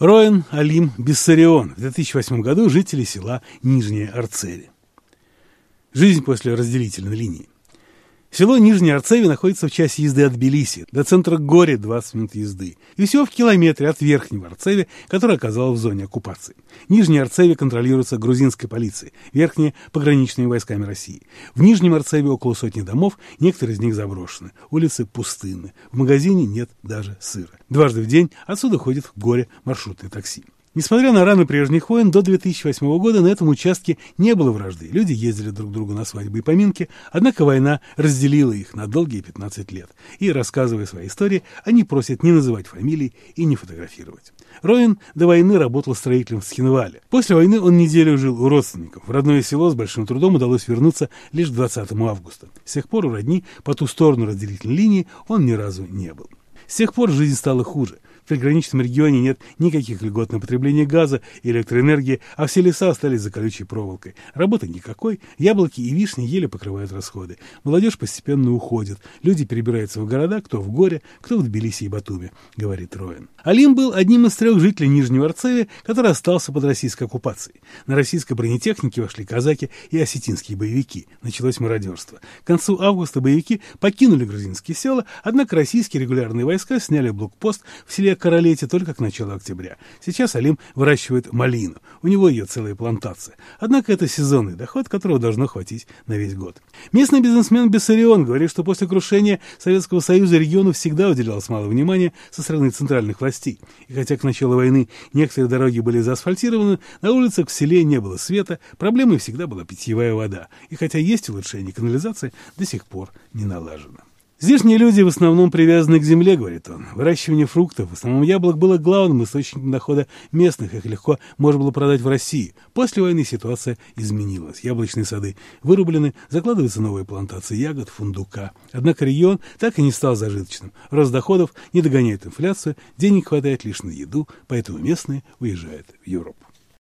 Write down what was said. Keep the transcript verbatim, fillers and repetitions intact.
Роэн Алим Биссарион, в две тысячи восьмом году жители села Нижняя Арцеви. Жизнь после разделительной линии. Село Нижняя Арцеви находится в часе езды от Тбилиси, до центра Гори двадцать минут езды, и всего в километре от Верхнего Арцеви, который оказалась в зоне оккупации. Нижняя Арцеви контролируется грузинской полицией, Верхняя – пограничными войсками России. В Нижнем Арцеви около сотни домов, некоторые из них заброшены, улицы пустынны, в магазине нет даже сыра. Дважды в день отсюда ходит в Горе маршрутное такси. Несмотря на раны прежних войн, до две тысячи восьмого года на этом участке не было вражды. Люди ездили друг к другу на свадьбы и поминки, однако война разделила их на долгие пятнадцать лет. И, рассказывая свои истории, они просят не называть фамилии и не фотографировать. Роэн до войны работал строителем в Схинвале. После войны он неделю жил у родственников. В родное село с большим трудом удалось вернуться лишь к двадцатому августа. С тех пор у родни по ту сторону разделительной линии он ни разу не был. С тех пор жизнь стала хуже. В приграничном регионе нет никаких льгот на потребление газа и электроэнергии, а все леса остались за колючей проволокой. Работы никакой, яблоки и вишни еле покрывают расходы. Молодежь постепенно уходит, люди перебираются в города, кто в Горе, кто в Тбилиси и Батуми, говорит Роэн. Алим был одним из трех жителей Нижнего Арцеви, который остался под российской оккупацией. На российской бронетехнике вошли казаки и осетинские боевики. Началось мародерство. К концу августа боевики покинули грузинские села, однако российские регулярные войска сняли блокпост в селе Каралете только к началу октября. Сейчас Алим выращивает малину. У него ее целая плантация. Однако это сезонный доход, которого должно хватить на весь год. Местный бизнесмен Биссарион говорит, что после крушения Советского Союза региону всегда уделялось мало внимания со стороны центральных властей. И хотя к началу войны некоторые дороги были заасфальтированы, на улицах в селе не было света, проблемой всегда была питьевая вода. И хотя есть улучшение, канализация до сих пор не налажена. Здешние люди в основном привязаны к земле, говорит он. Выращивание фруктов, в основном яблок, было главным источником дохода местных, их легко можно было продать в России. После войны ситуация изменилась. Яблочные сады вырублены, закладываются новые плантации ягод, фундука. Однако регион так и не стал зажиточным. Рост доходов не догоняет инфляцию, денег хватает лишь на еду, поэтому местные уезжают в Европу.